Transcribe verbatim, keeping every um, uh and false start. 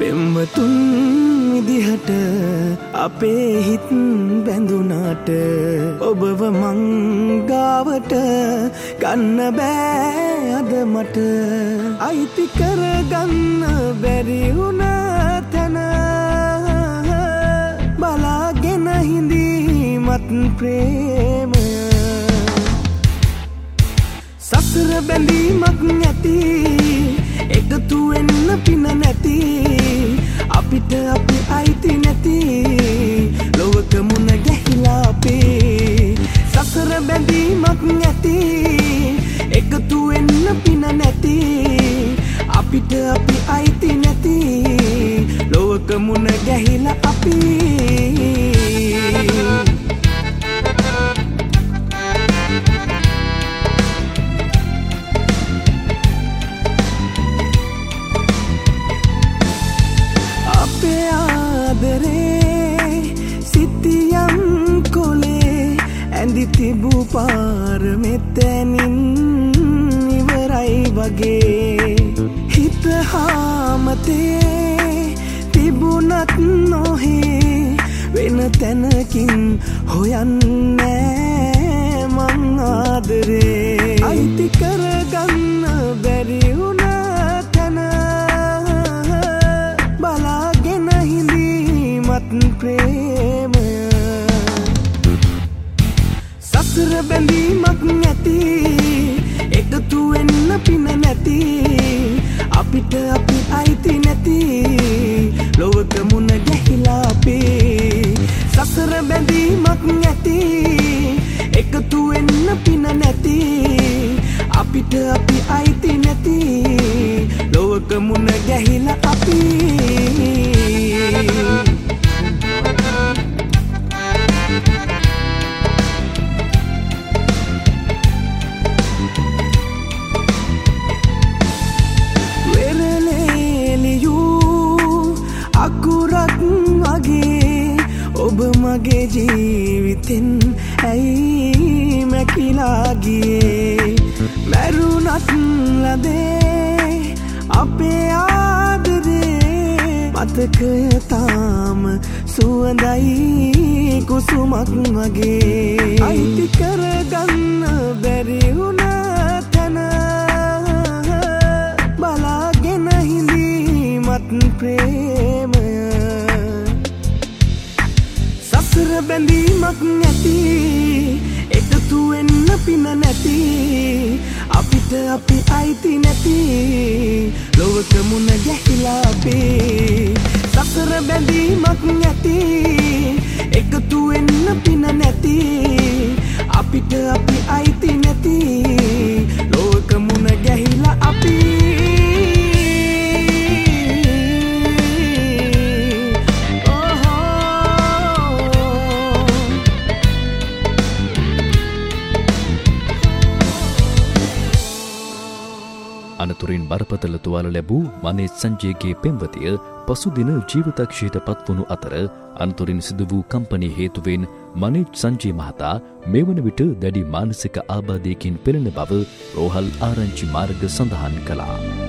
පෙම්වතුන් විදිහට අපේ හිත් බැඳුනාට ඔබව මංගාවට ගන්න බෑ අද මට අයිති කරගන්න බැරි වුණ තැන බලාගෙන හිඳීමත් ප්‍රේමය සසර බැඳීමක් නැති එකතු වෙන්න පින නැති අපිට අපි අයිති නැති ලොවක මුණ ගැහිලා අපේ සසර බැඳීමක් නැති එකතු වෙන්න පින නැති අපිට අපි අයිති නැති ලොවක මුණ ගැහිලා අපි තිබු පාර මෙතැනින් ඉවරයි වගේ හිත හාමතේ තිබුණත් නොහේ වෙන තැනකින් හොයන්නේ මං ආදරේ අයිති කරගන්න බැරි වුණ තැන බලාගෙන හිඳීමත් ප්‍රේමය සසර බැඳීමක් නැති එකතු වෙන්න පින නැති අපිට අපි අයිති නැති ලොවක මුණ ගැහිලා අපේ සසර බැඳීමක් නැති එකතු වෙන්න පින නැති අපිට අපි අයිති නැති ලොවක මුණ ගැහිලා අපි ඔබ මගේ ජීවිතෙන් ඇයි මැකිලා ගියේ මැරුණත් ලදේ අපේ ආදරේ මතකය තාම සුවඳයි කුසුමක් වගේ අයිති කරගන්න බැරි වුණ තැන බලාගෙන හිඳීමත් ප්‍රේමය සසර බැඳීමක් නැති එකතු වෙන්න පින නැති අපිට අපි අයිති නැති ලොවක මුණ ගැහිලා අපේ සසර බැඳීමක් නැති එකතු වෙන්න පින නැති අපිට අපි අයිති නැති ලොවක මුණ ගැහිලා අපි අනතුරින් බරපතල තුවාල ලැබූ මනේජ් සංජයගේ පෙම්වතිය පසුදින ජීවිතක්ෂයට පත්වනු අතර අනතුරින් සිදු වූ කම්පනී හේතුවෙන් මනේජ් සංජය මහතා මේ වන විට දැඩි මානසික ආබාධයකින් පෙළෙන බව රෝහල් ආරංචි මාර්ග සඳහන් කළා.